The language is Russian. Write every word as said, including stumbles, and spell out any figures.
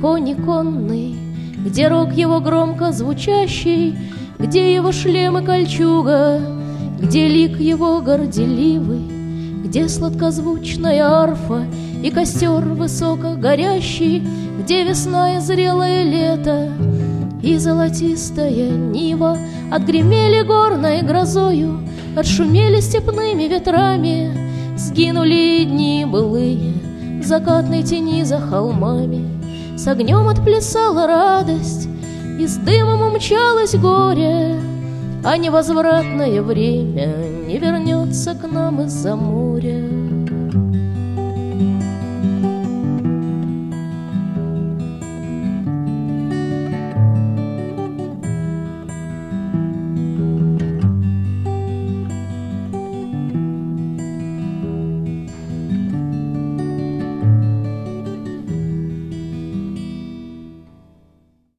кони конный, где рог его громко звучащий, где его шлем и кольчуга, где лик его горделивый, где сладкозвучная арфа и костер высоко горящий, где весна и зрелое лето и золотистая нива отгремели горной грозою, отшумели степными ветрами, сгинули дни былые в закатной тени за холмами. С огнем отплясала радость, и с дымом умчалось горе, а невозвратное время не вернется к нам из-за моря.